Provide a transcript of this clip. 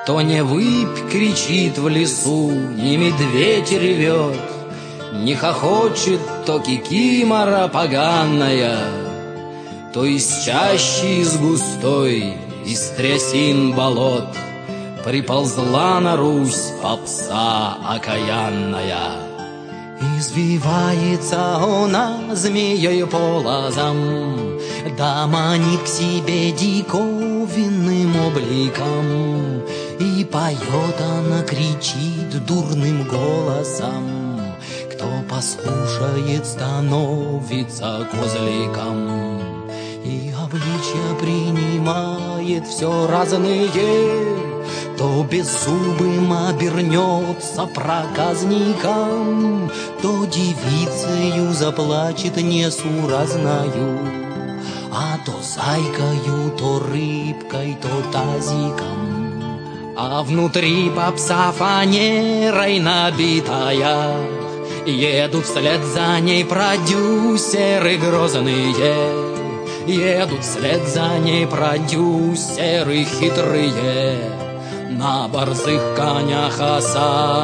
То не выпь кричит в лесу, не медведь ревет, не хохочет то кикимора поганая, то из чащи из густой, из трясин болот приползла на Русь попса окаянная. Извивается она змеей по лозам, да манит к себе диковинным обликом, и поет она, кричит дурным голосом: кто послушает, становится козликом. И обличья принимает все разные, то беззубым обернется проказником, то девицею заплачет несуразною, а то зайкою, то рыбкой, то тазиком. А внутри попса фанерой набитая, едут вслед за ней продюсеры грозные, едут вслед за ней продюсеры хитрые, на борзых конях оса